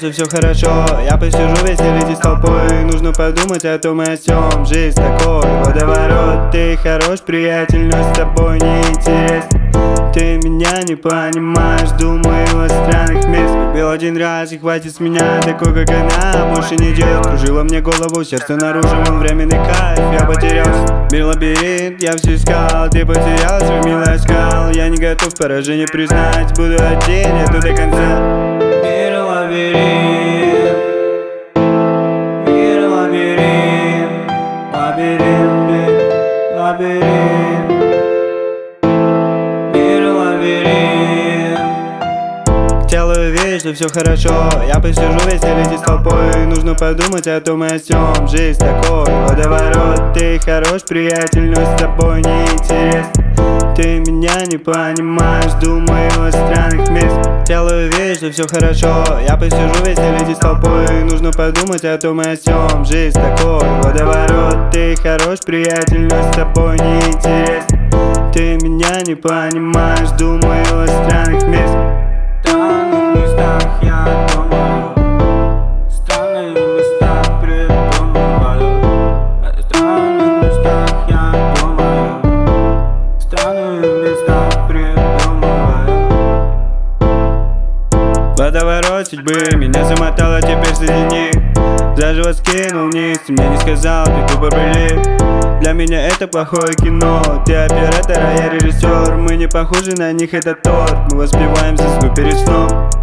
что все хорошо. Я посижу веселитесь с толпой. Нужно подумать о том и о сём. Жизнь такой водоворот. Ты хорош, приятель, но с тобой не интересно. Ты меня не понимаешь, думаю о странных местах. Был один раз и хватит с меня, такой как она больше не делает. Кружила мне голову, сердце наружу, он временный кайф. Я потерялся, мир лабиринт, я все искал. Ты потерял свой милый оскал. Я не готов поражение признать, буду один, я до конца. Мир лабиринт, мир лабиринт, лабиринт, лабиринт. Делаю вид, что все хорошо. Я посижу веселитесь с толпой. Нужно подумать о том и о сём. Жизнь такой водоворот. Ты хорош, приятель, но с тобой не интересно. Ты меня не понимаешь, думаю о странных местах. Делаю вид, что все хорошо. Я посижу веселитесь с толпой. Нужно подумать о том и о сём. Жизнь такой водоворот. Ты хорош, приятель, но с тобой не интересно. Ты меня не понимаешь, думаю о странных местах. Странных местах я думаю, странные места придумываю. В странных местах я думаю, странные места придумываю. Водоворот судьбы меня замотало, теперь среди них. Заживо скинул вниз, ты мне не сказал, ты тупо прилип. Для меня это плохое кино. Ты оператор, а я режиссер. Мы не похожи на них, это торт. Мы воспеваем звезду перед сном.